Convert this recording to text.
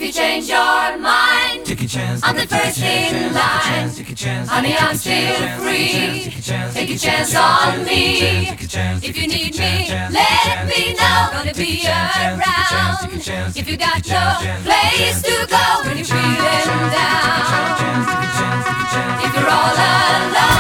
you change your mind, Take a chance. I'm the first in line. Take a chance. Honey, I'm still free. Take a chance on me. If you need me, let me know. Gonna be around. If you got no place to go when you're feeling down, if you're all alone.